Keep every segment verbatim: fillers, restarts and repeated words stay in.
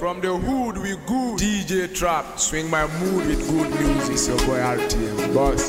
From the hood we good. D J Trap, swing my mood with good music. It's your boy R T M, boss.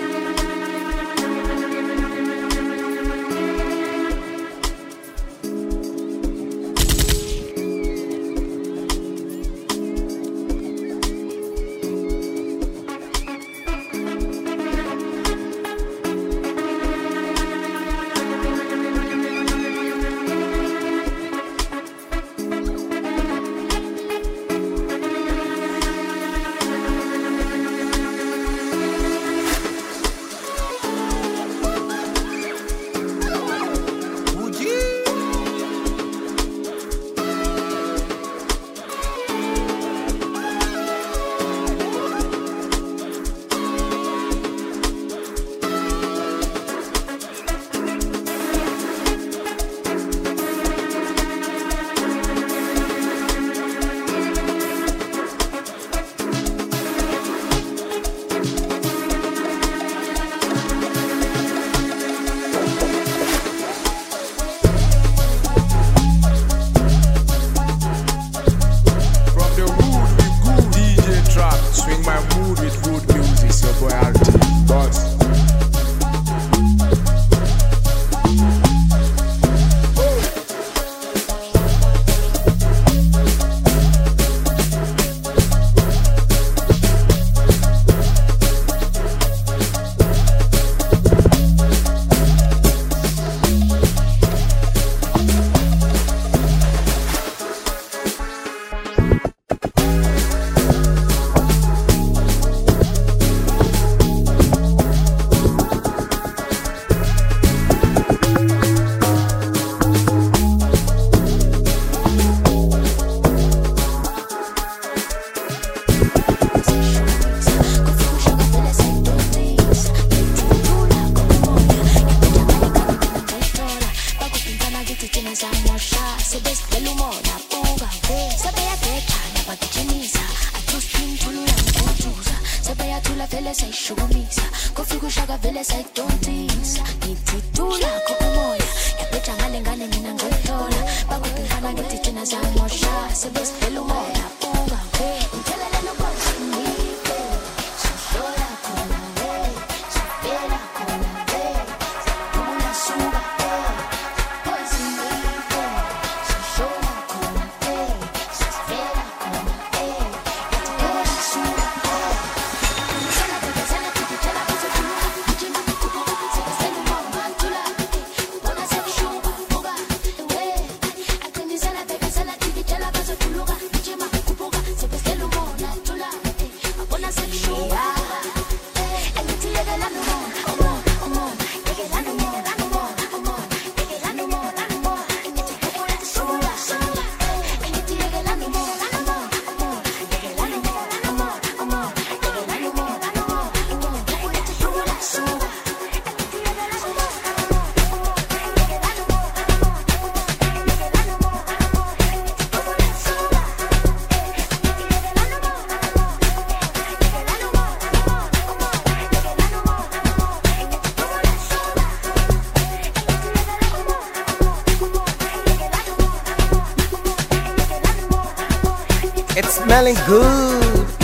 It's smelling good.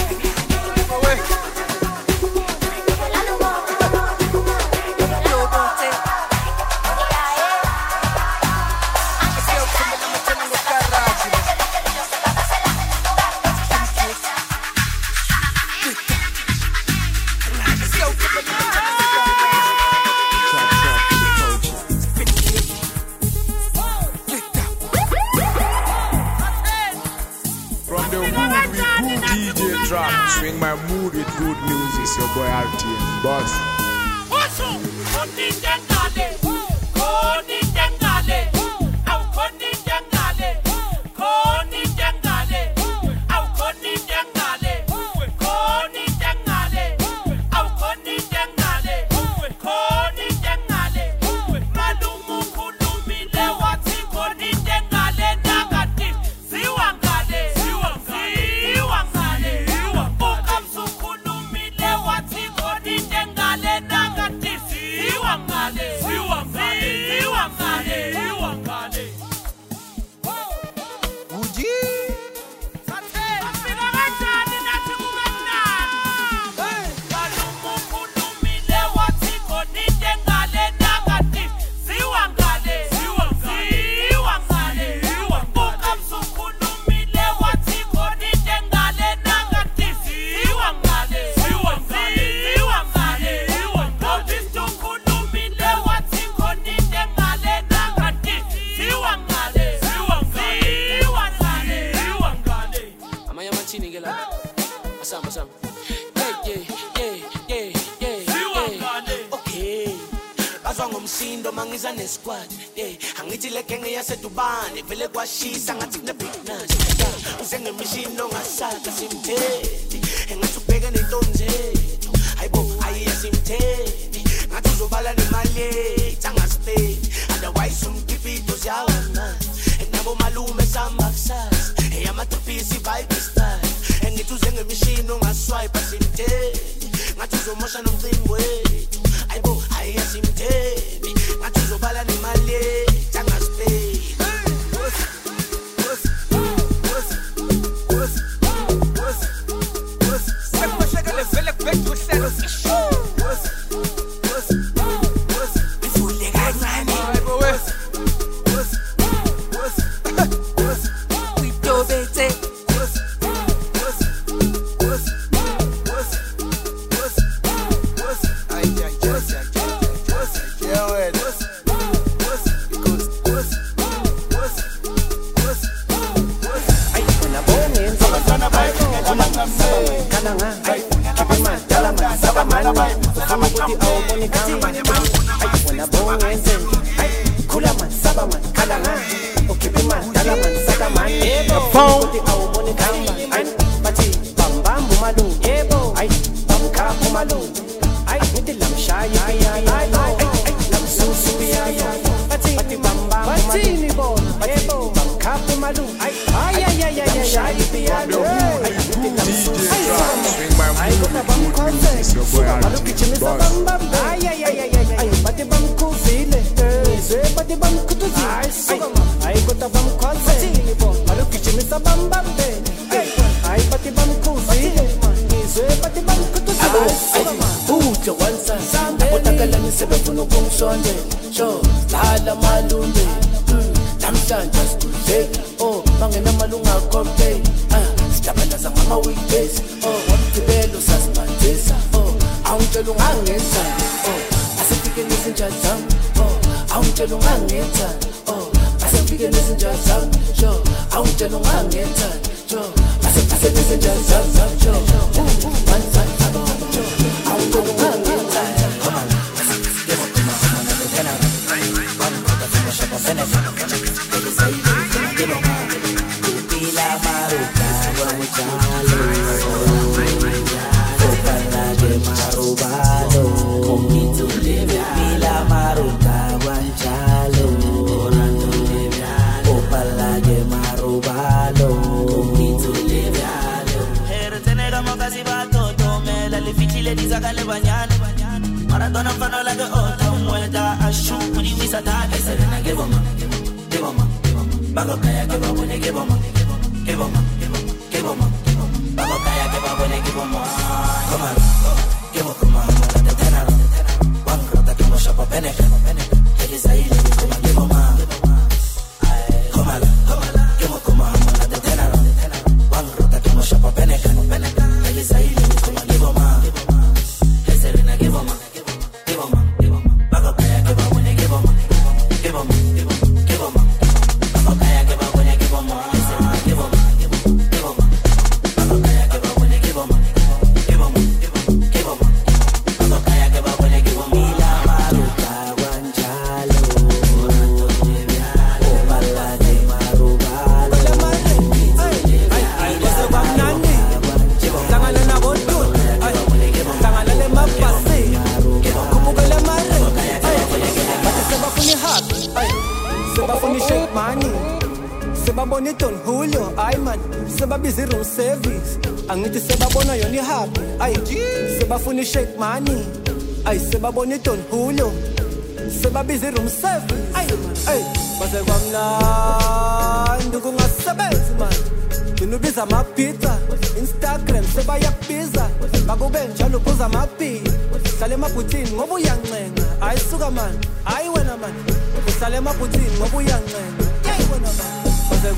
Swing my mood with good music. It's your boy R T M, boss. Ngale msindo mangiza nesquad yeah angithi le gang yasedubane vele kwashisa ngathi kune big nash usenge mishino ngasaka simthethi engathi ubheke nentonje hayibo ayiyasimthethi ngathi uzobala nemali tangastay otherwise umkipito siyawana enabo malume samaksas eyamatripisi vibe style engithi uzenge mishino ngaswipe simthethi ngathi uzomosha nomcimbi wethu hayibo ayiyasimthethi ngathi uzobala nemali tangastay Shake money, ay seba boniton Julio, seba busy room service, ay ay base kwamna ndugu ngasebezi man, unubiza mapizza, Instagram seba ya pizza, bakube njalo kuza mapi, sale maputini ngobu uyancenga, ay suka man, ay wena man, sale maputini ngobu uyancenga, ay wena man, base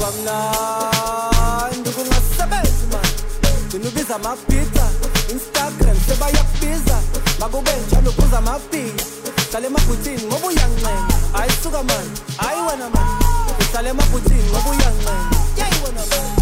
kwamna ndugu ngasebezi man, unubiza mapizza. Instagram seba ya pizza bakube njalo kuza mapi sale maputini ngobu uyancenga ayisuka man ayiwena man sale maputini ngobu uyancenga yayiwena man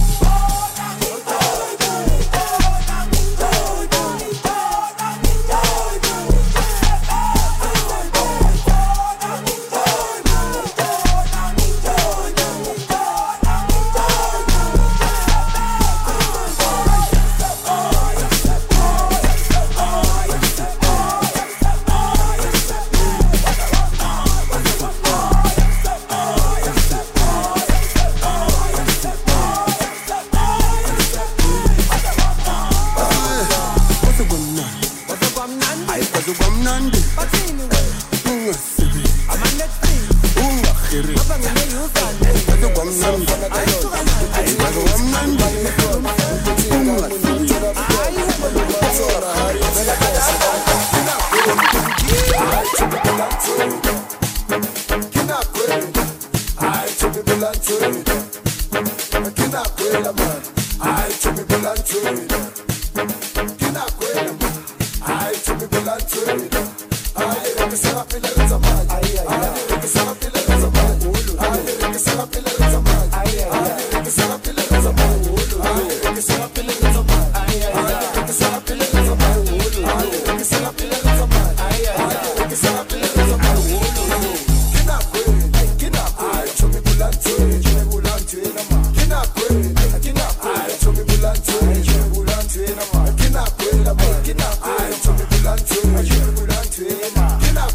Kinakwela man, I to me Bulantuela. Kinakwela man, I to me Bulantuela. I que se la pila de zaman, I que se la pila de zaman, I que se la pila de zaman, I que se la pila de zaman, I que se la pila de zaman, I que se la pila de zaman, I que se la pila de zaman, I que se la pila de zaman. Kinakwela, kinakwela, I to me Bulantuela, Bulantuela man. Kinakwela, kinakwela, I to me Bulantuela, Bulantuela man. Kinakwela man, kinakwela, I to me Bulantuela, Bulantuela man.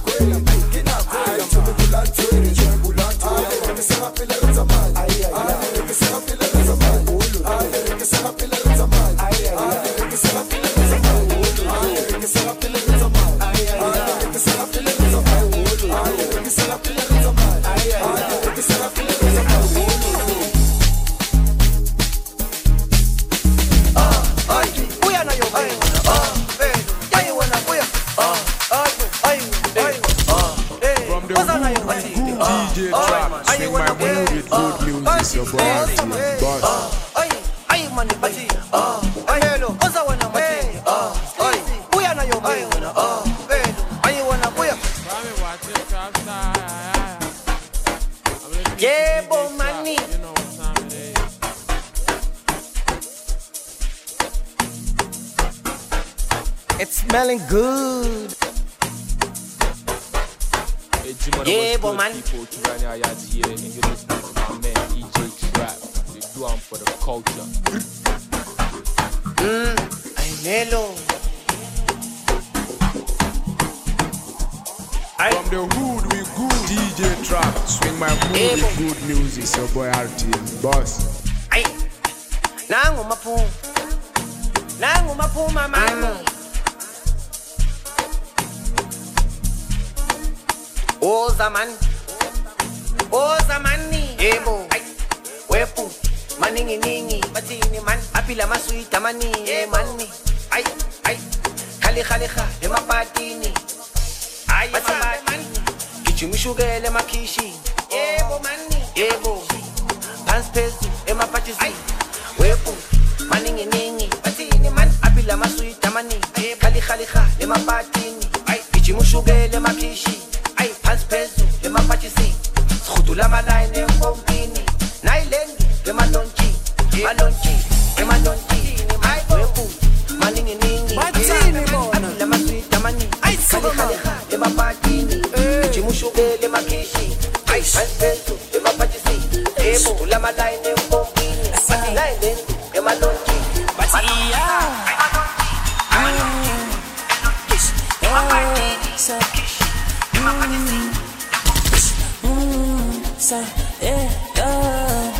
It's smelling good. Yeah, boy, man. People to run our yards here, and you're listening to my man D J Trap. They do them for the culture. Mmm, I'm mellow. From the hood we good. D J Trap, swing my mood Hey, with good music. So boy R T M, boss. Ay, nangu mapu, nangu mapu mama. Oh zaman, oh zamani, ebo, ay, wepu, maningi ningi, batini man, apila masuita mani, eh mani, ay, ay, khali khali kha, ema patini, ay mani, kichumishugele makishi, ebo mani, ebo, pants pezu, ema patisi, wepu, maningi ningi, batini man, apila masuita mani, khali khali kha, ema patini, ay, kichumishugele makishi. Ay, pants pezu, ema pachisi, skutula malaine mpompini, nailendi, ema lonchi, malonchi, ema lonchi, ay wepu, maningi ningi, Matini bona, ema sweet amani, ay kaleha, ema patini, chimushuke ema kishi, ay pants pezu, ema pachisi, skutula malaine mpompini, nailendi, ema lonchi, batiya, ema lonchi, ema lonchi, ema patini. Say, yeah, yeah.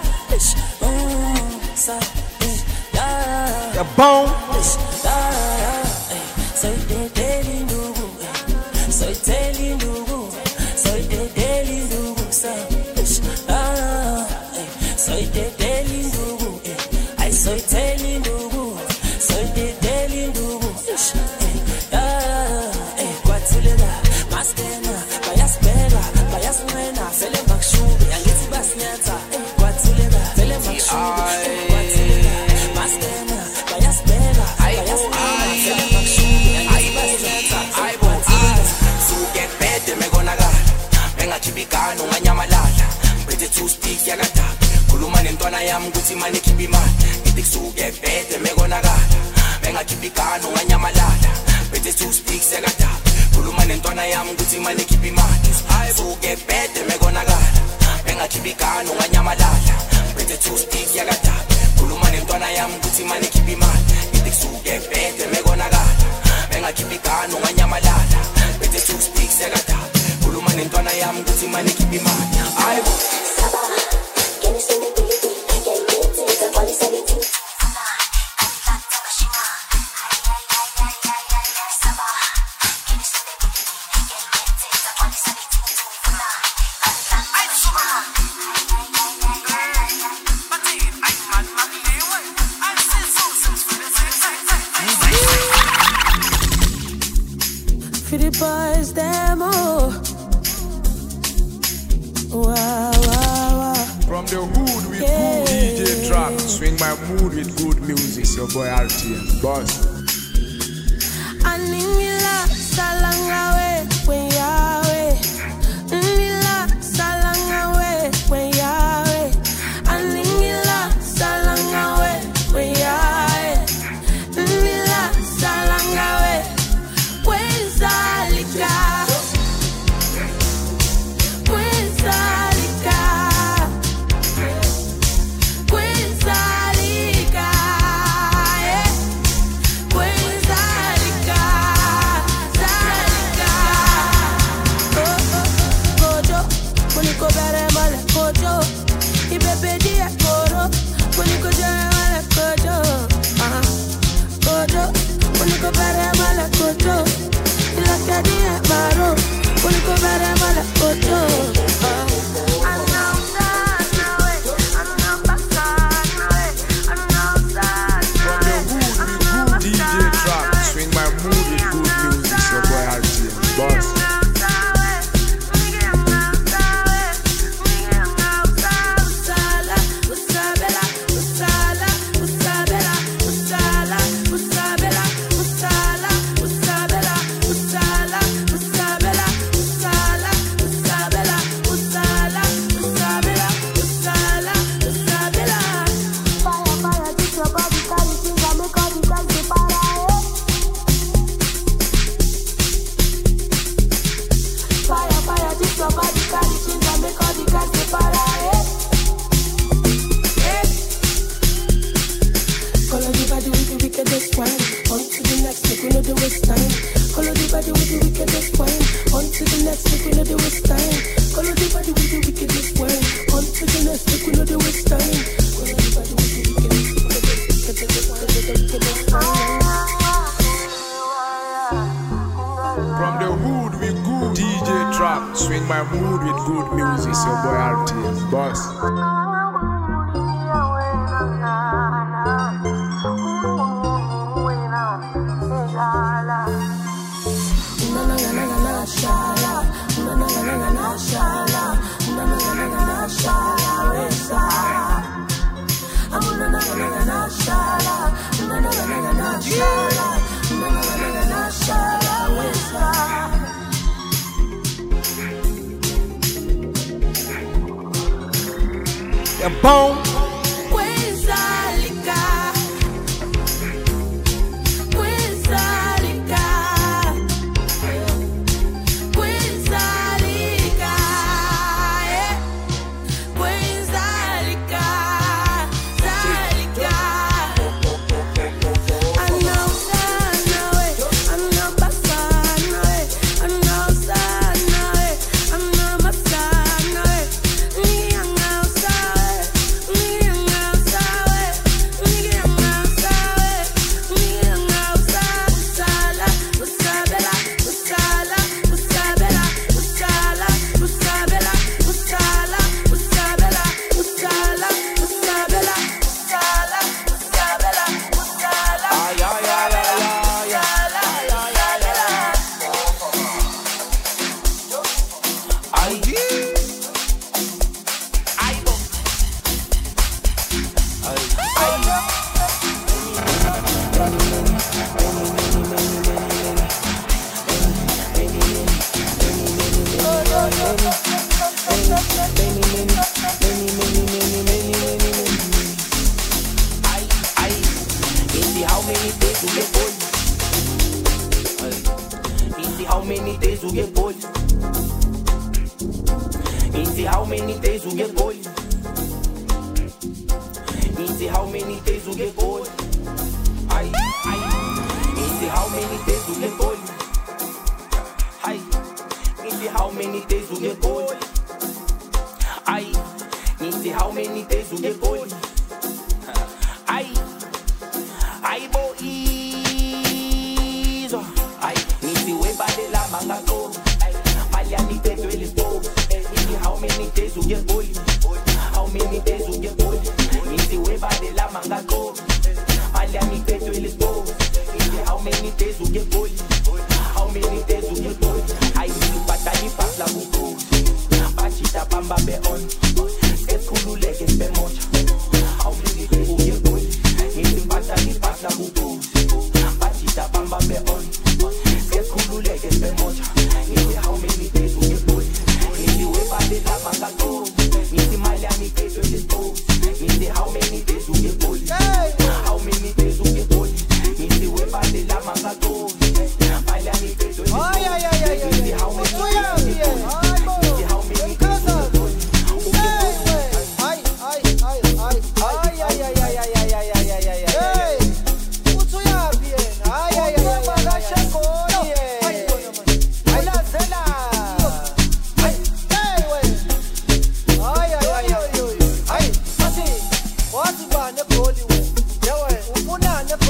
Mm, say, yeah. The bone. Yeah. Soy de deli ndugu, soy deli ndugu, soy de deli ndugu, say, ah, soy de deli ndugu, I soy deli ndugu, soy de deli ndugu, yeah. Kwatuleda, maskena, bayaspela, bayasmena, fele makshubi, angithi basnyatha, kwatuleda, fele makshubi, kwatuleda, maskena, bayaspela, bayasmena, fele makshubi, angithi basnyatha, kwatuleda. Suke pete mekonakala, bengajibikana unganyamalala, mphethe two stick yakadala, khuluma nentwana yami ukuthi imali ikhipha imali, ngithi kusuke pete mekonakala, bengajibikana unganyamalala, mphethe two sticks yakadala, khuluma nentwana yami ukuthi imali ikhipha imali, suke pete mekonakala, bengajibikana unganyamalala, mphethe two stick yakadala, khuluma nentwana yami ukuthi imali ikhipha imali, ngithi kusuke pete mekonakala, bengajibikana unganyamalala, mphethe two sticks yakadala, khuluma nentwana yami ukuthi imali ikhipha imali, ayibo. For the boys, them all. Wow, wow, wow. From the hood we Yeah. good. D J swing my mood with good music. It's your boy R T M, boss. Aningila salangawe when yawe. Nila salangawe when yawe. Aningila salangawe when yawe. Nila salangawe when zalika. When zalika. When zalika. When zalika. Zalika. Oh oh. Kojo. Moniko bere male kojo. Ibebe dia koro. Moniko jere male kojo. Ah. Kojo. Moniko bere male kojo. Ilaka dia maro. Moniko bere male kojo. Ah. D J Trap, swing my mood with good music. It's your boy R T M, boss. From the hood we good. D J Trap, swing my mood with good music. It's your boy R T M, boss. Yeah, boom. How many days you get bored? Easy, how many days you get bored? Easy, how many days you get bored? Aye, aye. Easy, how many days you get bored? Aye. Easy, how many days you get bored? Aye. Easy, how many days you get bored? Aye. Aye, boy. Aye. Easy, way by the la manga go. Maliani te duele todo. Easy, how many days you get bored? How many days you get bored? Easy, way by the la manga go. Maliani te duele todo. Easy, how many days you get bored? How many days you get bored? Aye, you patali pa la buko. Pachita pamba be on. Skeskulu leges be much. How many days you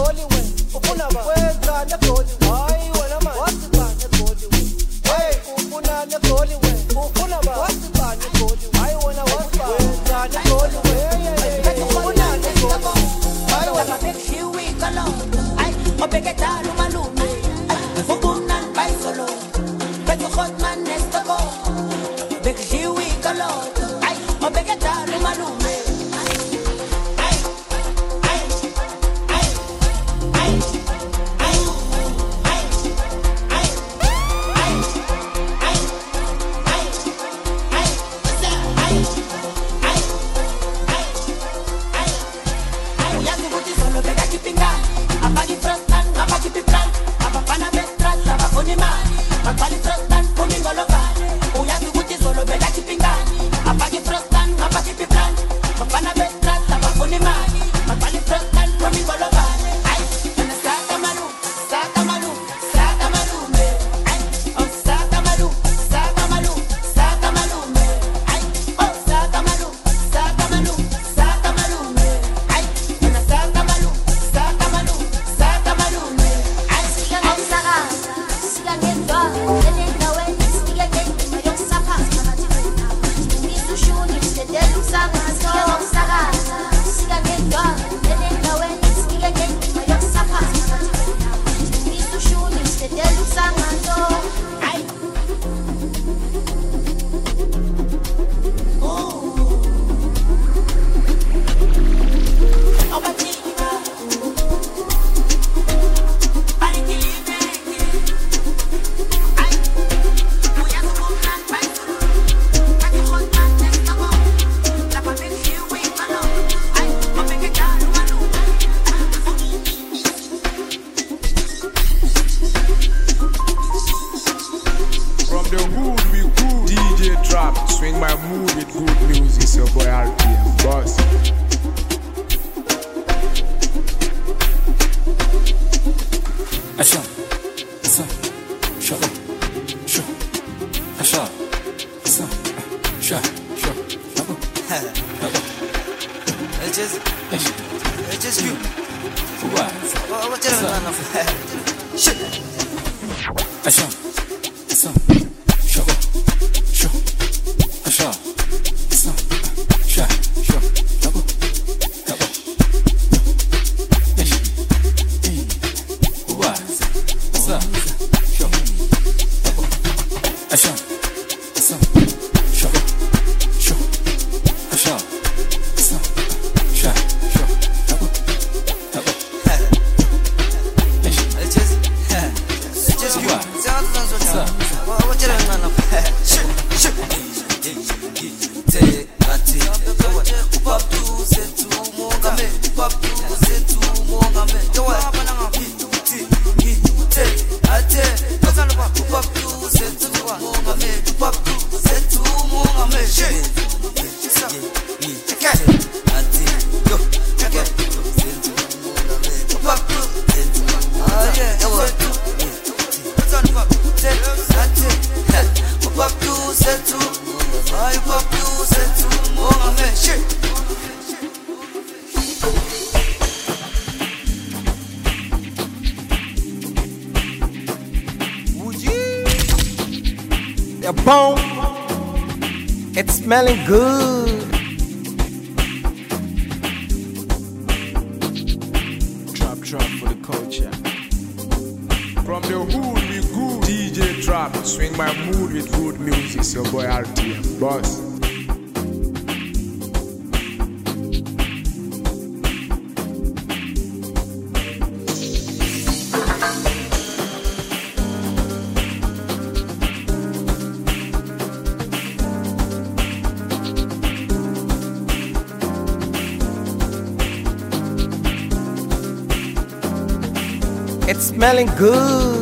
negoli we ufuna ba wenza negoli hayi wena man wathi ba negoli we hey ufuna negoli we ufuna ba wathi ba negoli hayi wena wathi ba wenza negoli we ufuna negoli hayi wena bekiwi kalo ay obeketa lumalume ufuna bay solo beto hotman nestabo bekiwi kalo ay obeketa lumalume It's smelling good. Trap trap for the culture. From the hood we good. D J Trap, swing my mood with good music. It's your boy R T M, boss. It's smelling good.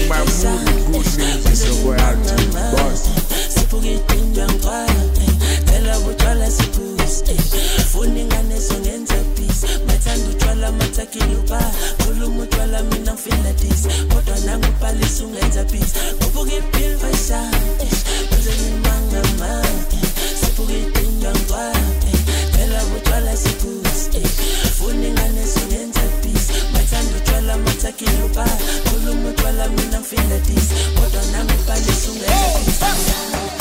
swing my mood with good music, your boy R T, boss. Tell what y'all are supposed to. Phoning and a song ends a piece. My time to twala mataki lupa. Kulumu twala mina feel like this. Oto nangu pali song ends a piece. Popo get pill by shine. Pazani manga man. Sipo get pinjang kwa. Tell what y'all are supposed to. Phoning and a song ends a piece. My time to twala mataki lupa. Kulumu twala mina feel like this. Oto nangu pali song ends a piece.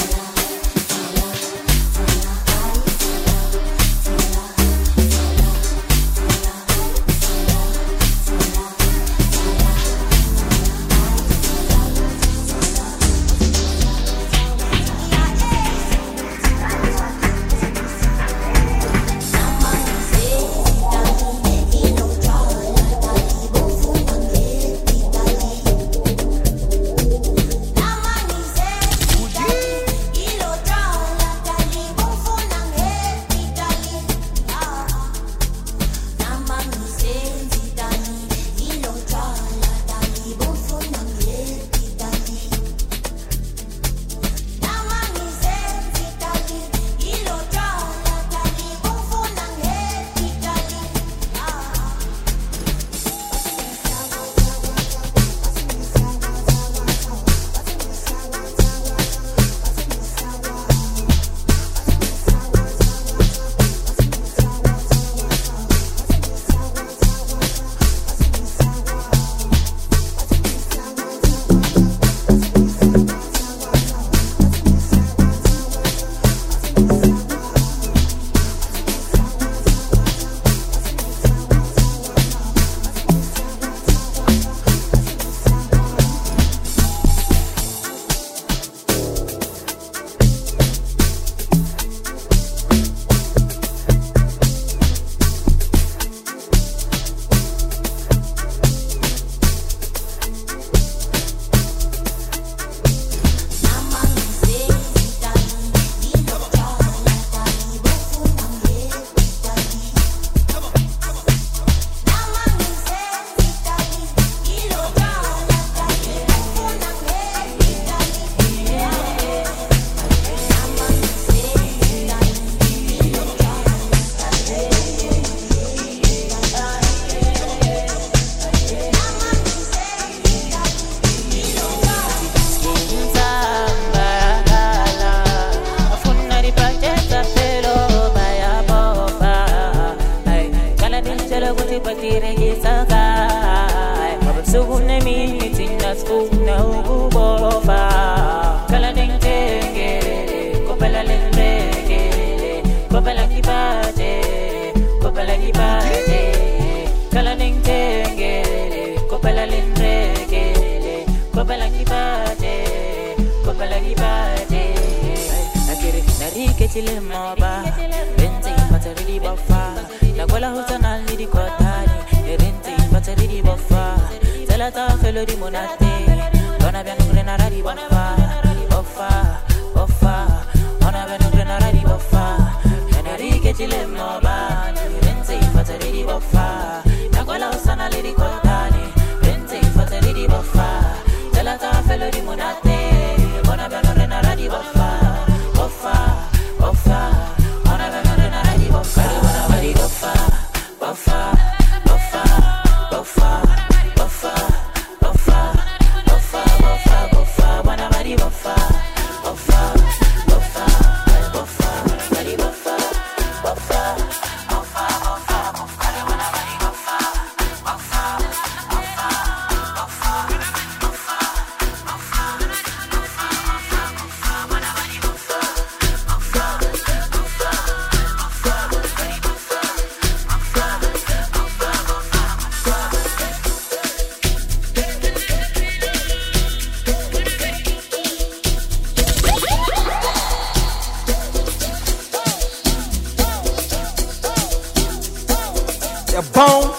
Bone.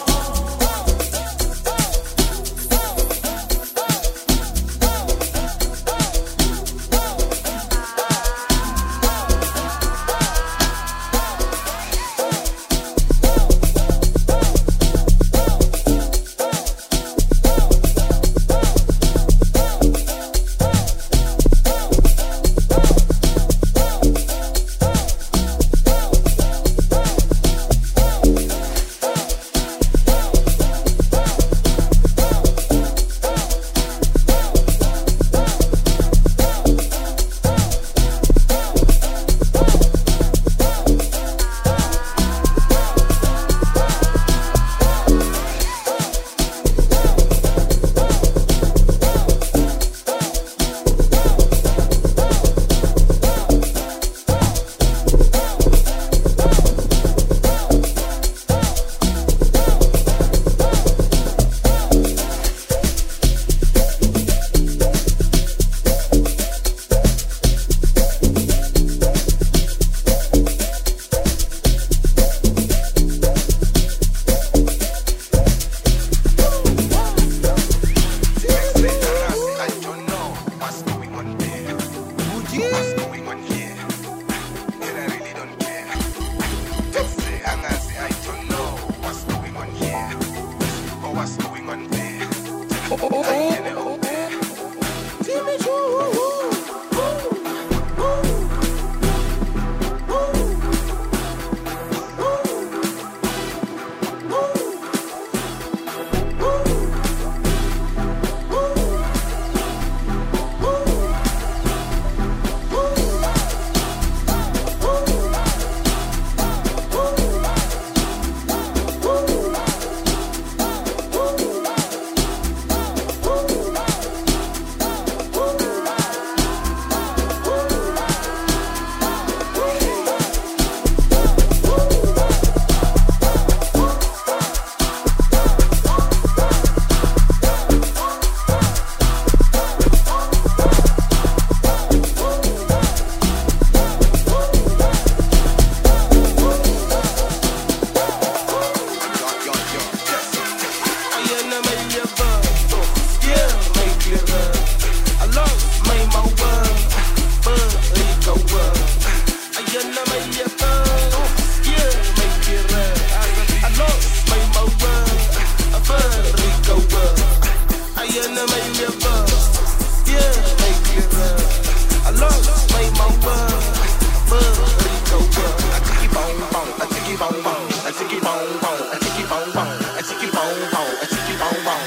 a ticky bong bong, a ticky bong bong, a ticky bong bong, a ticky bong bong.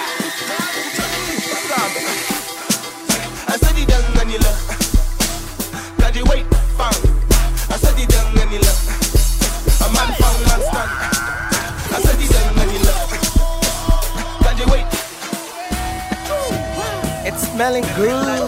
I said it down and you look, got you wait, bang. I said it down and you look, a man found man stand. I said it down and you look, got you wait. It's smelling good.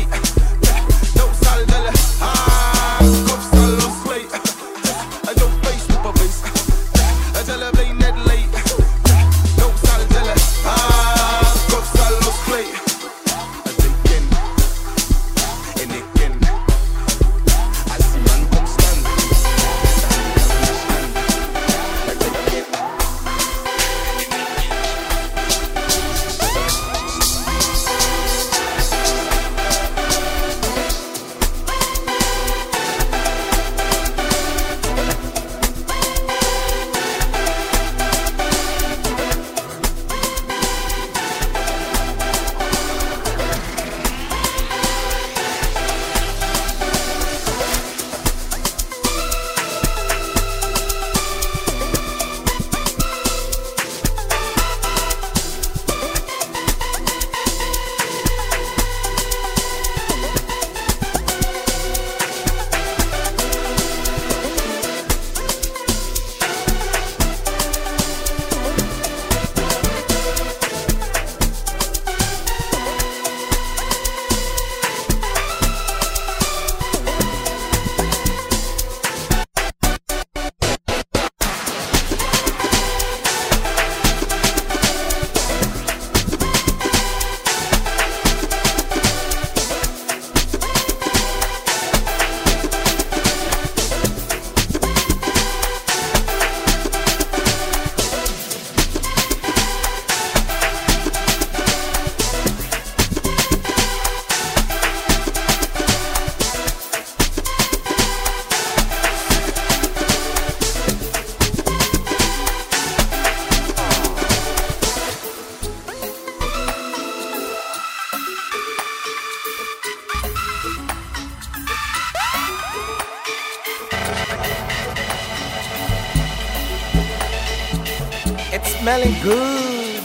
I don't smelling good.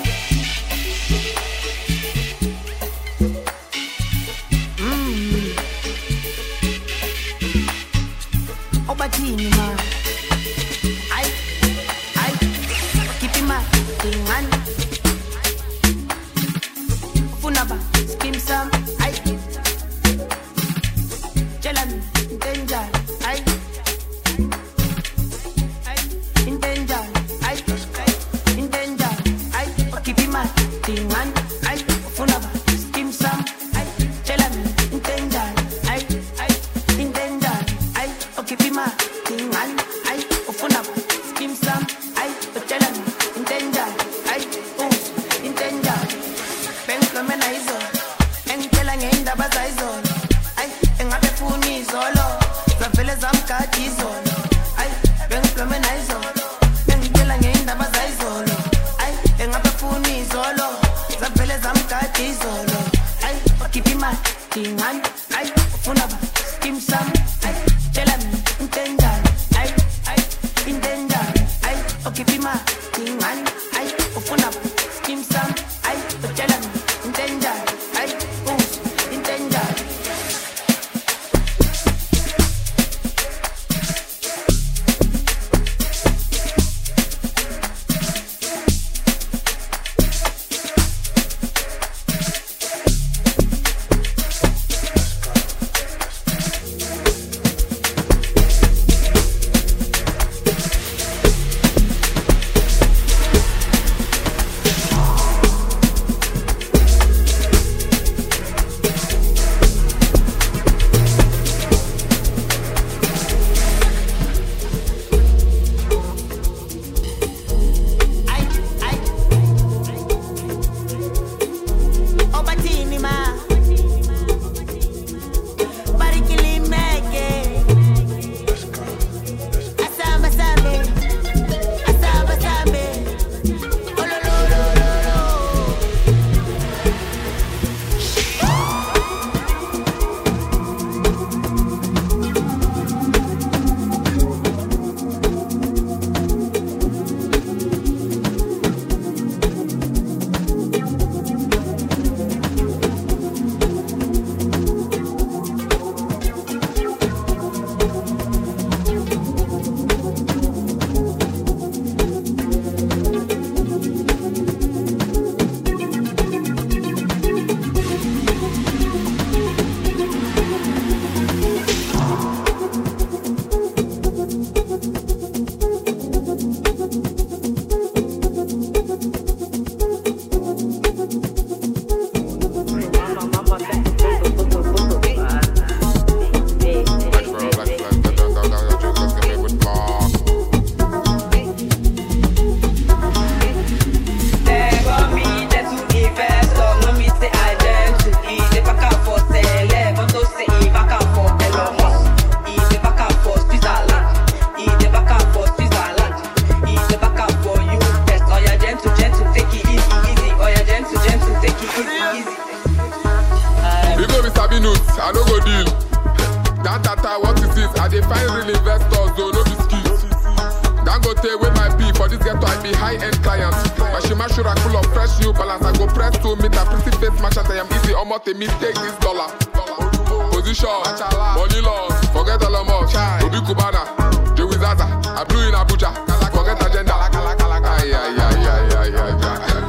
Mmm. Obatini ma. Ay, ay. Keep in my thing on. Funaba, skim some. Ay. Jalan, danger. Ay. Ay, in danger. Ay, in danger. Ay, keep in my thing on. Ay, funaba, skim some. Ay, jalan, in danger. Ay, ay, in danger. Ay, keep in my thing on. Ay, funaba, skim some. Ay, jalan, in danger. Ay, oh, in danger. Ben kamena izo, en tela ngenda baza izo. Ay, engabe funi zolo, zavele zamkati zolo. Ay, ben kamena izo, en tela ngenda baza izolo. Ay, engabe funi zolo, zavele zamkati zolo. Ay, keep my thing on. Ay, funaba, skim some. Ay, jalan, in danger. Ay, ay, in danger. Ay, keep my thing on. Ay, funaba, skim some. Ay, jalan, in danger. Ay, oh, in danger. Ay, ay. Obatini ma. Barikili meke. Asamba sambe. Asamba sambe. Olololololo. You go be sabi notes, I no go deal. That tata, what is this? I dey find real investors, though no be skills. Dangote with my P for this ghetto, I be high-end client. Mashima Shura full of fresh new balance. I go press to meet a pretty face match as I am easy. Almost a mistake this dollar. Position, money loss, forget all of Obi Kubana, Joey Zaza, I blew in Abuja, forget agenda. Ay, ay, ay, ay, ay, ay,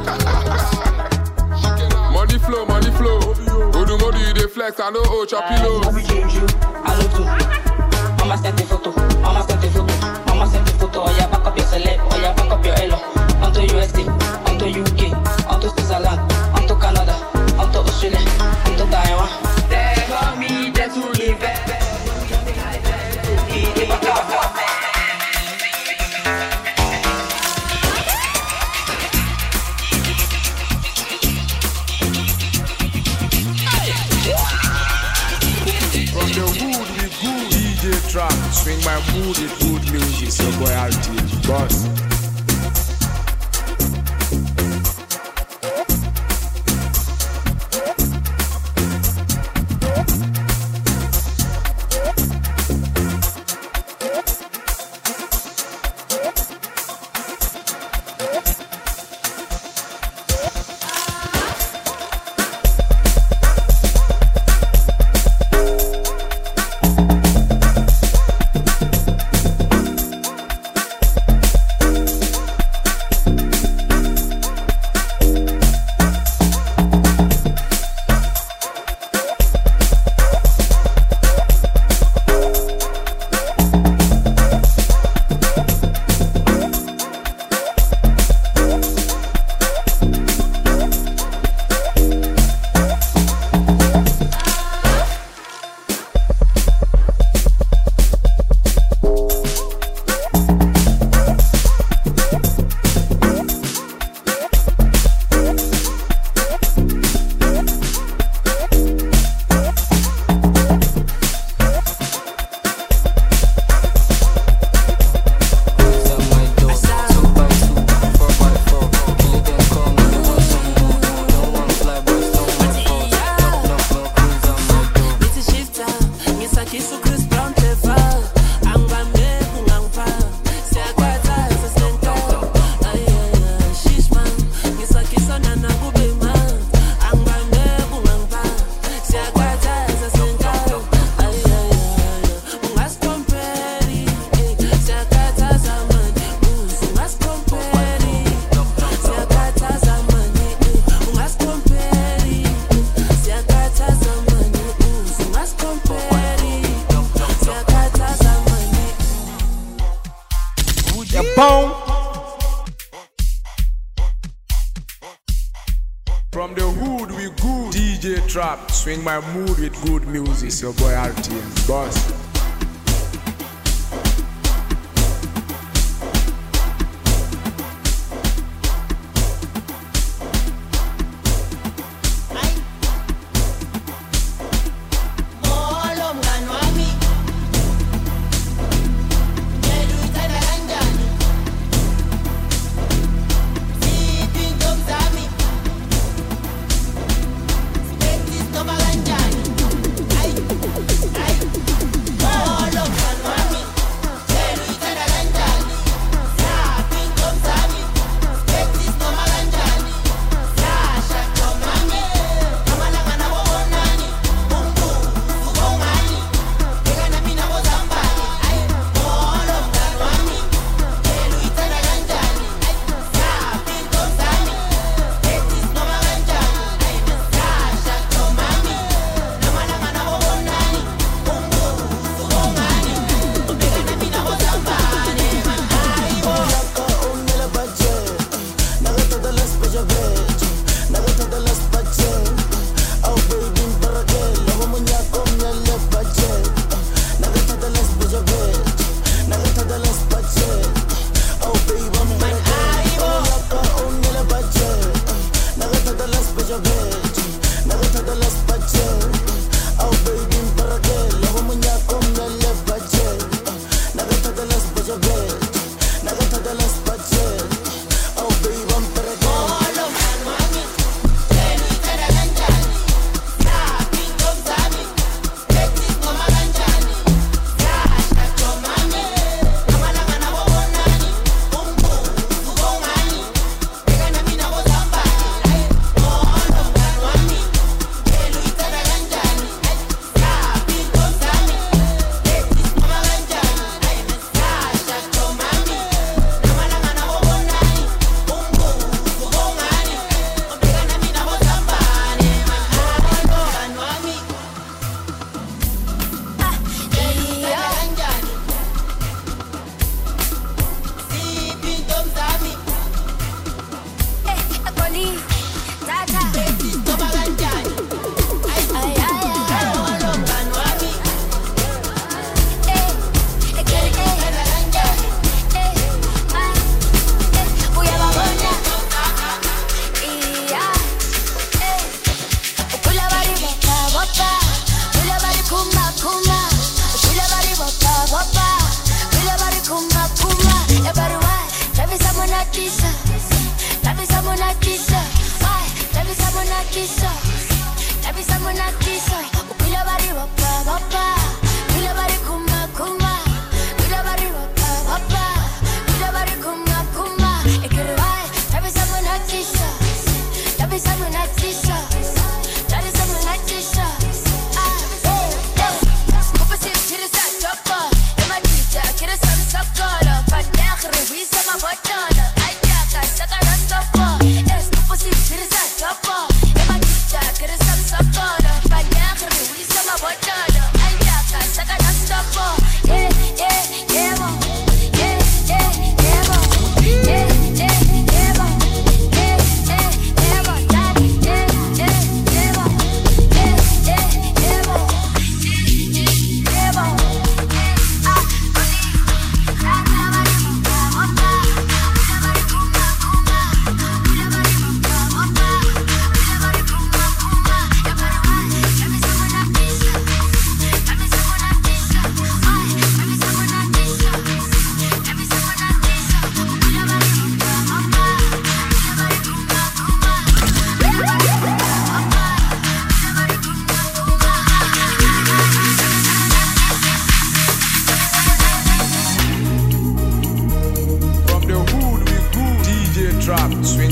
ay. Money flow, money flow. Odu modu you dey flex, I know oh choppy low. I change you, I look too. Mama sent the photo, mama sent the photo, mama sent the photo. Oh yeah, back up your celeb, oh yeah, back up your elo. Onto U S A, onto U K, onto Switzerland, onto Canada, onto Australia, onto Taiwan. They got me there to invest. They back up. From the hood we good D J Trap, swing my mood with good music. It's your boy R T M, boss. Kisu Chris Brown tefa angibambe kungangipha siyakwatha sesenka ay ay shishma ngisakisa nana kube ma angibambe kungangipha siyakwatha sesenka ay ay ungasikompare siyakwatha zamani ungasikompare siyakwatha zamani ungasikompare siyakwatha zamani ungasikompare siyakwatha zamani. Yeah, boom. From the hood we good. D J Trap, swing my mood with good music. It's your boy R T M, boss. Molo mngani wami, yena uyithanda kanjani? Siphi intombi zami? Sibethi noma kanjani? Ayi, ayi. Molo mngani wami, yena uyithanda kanjani? Siphi intombi zami? Sibethi noma kanjani? Sasha Tomami, amalanga nabo bonani, umbuzo bongani, beka nami nabo zambani. Ayi, molo mngani wami, yena uyithanda kanjani? Siphi intombi zami? Sibethi noma kanjani? Ayi, Sasha Tomami, amalanga nabo bonani, umbuzo bongani, beka nami nabo zambani. Ayi, Naka umela budget, nakatada las pajavet, nakatada las budget. Oh baby, baragel, lavo muñeco umela budget, nakatada las pajavet, nakatada las budget. Oh baby, I'm baragel, naka umela budget, nakatada las pajavet, nakatada las budget. Oh baby, baragel, lavo muñeco umela budget, nakatada las pajavet. Nagatada las budget. Oh baby, I'm better than molo mngani wami, yena uyithanda kanjani? Siphi intombi zami? Sibethi noma kanjani? Sasha Tomami, amalanga nabo bonani, umbuzo bongani, beka nami nabo zambani. Ayi, molo mngani wami, yena uyithanda kanjani? Siphi intombi zami? Sibethi noma kanjani? Ayi, Sasha Tomami, amalanga nabo bonani, umbuzo bongani, beka nami nabo zambani. Molo mngani wami, yena uyithanda kanjani? Siphi intombi zami? Sibethi noma kanjani? Ayi, molo mngani wami, uyithanda kanjani? Botana,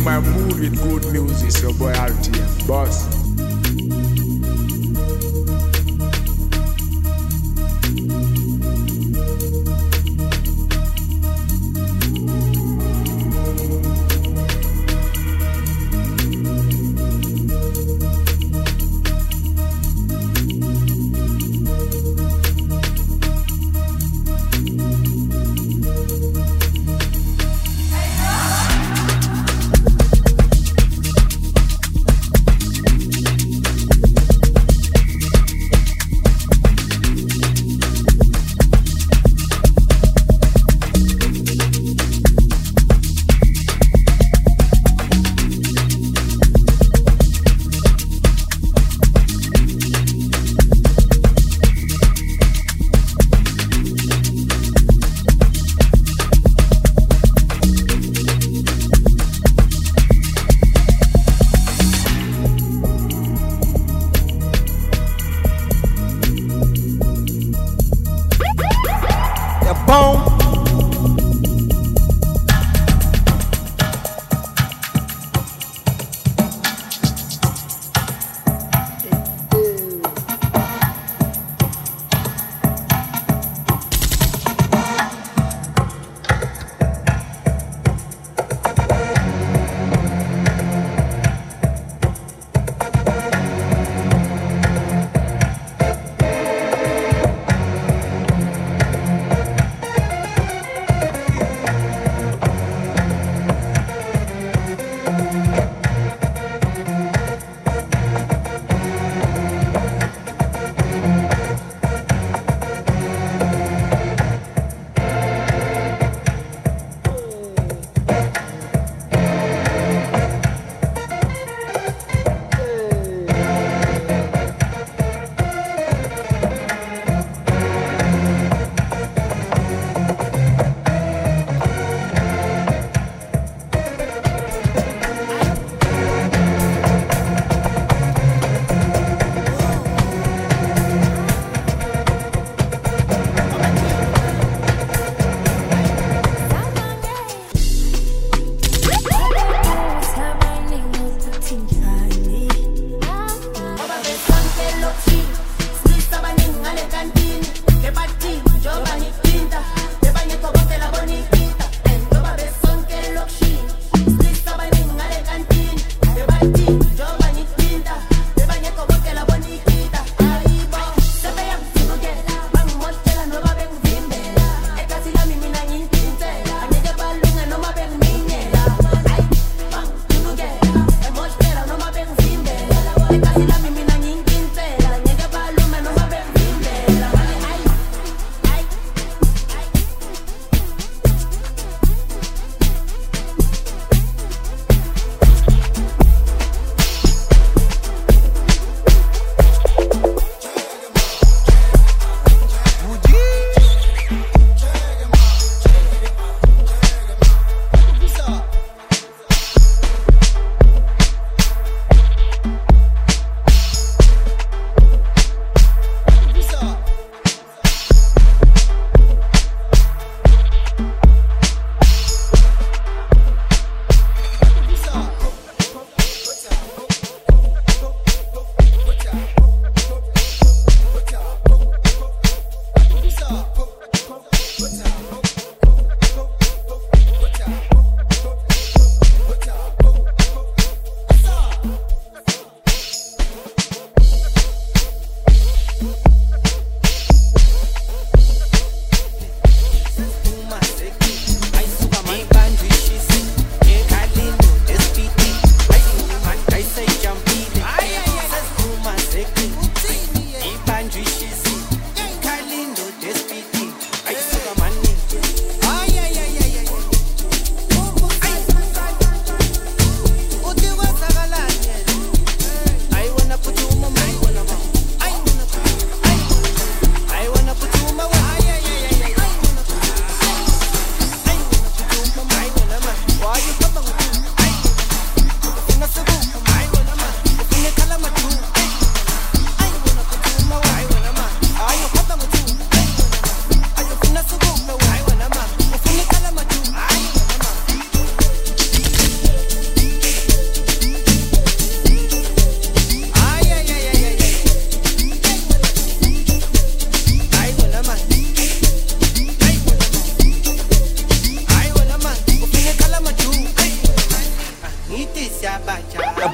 my mood with good music. It's your boy R T M. Boss.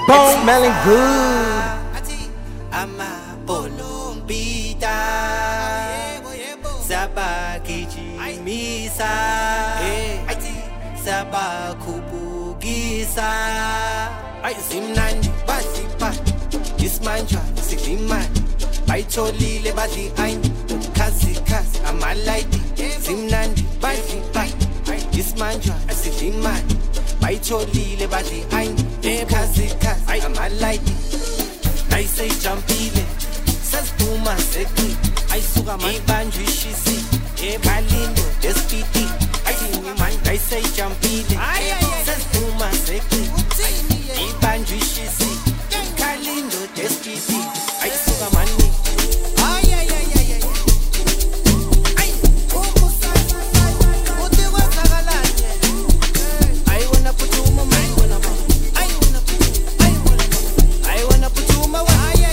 bone smelling good. Amabolombita Sabakijimisa Sabakubugisa Zimnandi bazipa Ismanjwa sikimani Baitolile badli ain Kazi kazi amalaiti Zimnandi bazipa Ismanjwa sikimani Baitolile badli ain Kazi kazi amalaiti I say jumpile Says Puma Seki I suga man banjishisi E Kalindo Despiti I see me man I say jumpile Says Puma Seki E banjishisi Kalindo Despiti I suga man Ay ay ay ay ay Ay Omo sai Ote wa sagalanye I wanna put you on my wanna I wanna put I wanna I wanna put you on my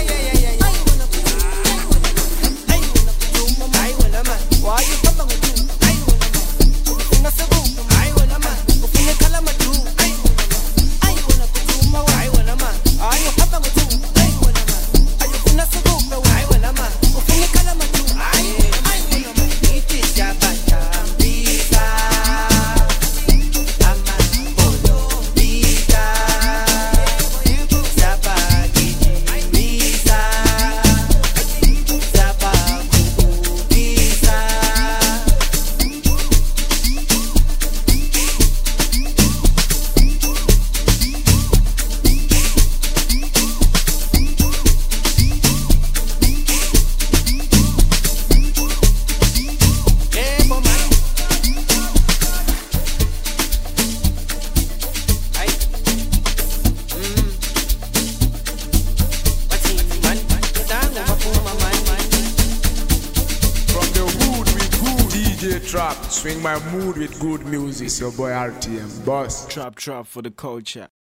why you papa with you? I wanna know. Nasabu, I wanna man. Opine kala matu. I wanna man. I wanna put you ma. I wanna man. Are you papa with you? I wanna man. Are you nasabu? I wanna man. Opine kala matu. I I wanna man. It is jabata bisa. Ama bolo bisa. Sabagi bisa. Trap, swing my mood with good music. It's your boy R T M, boss. Trap, trap for the culture.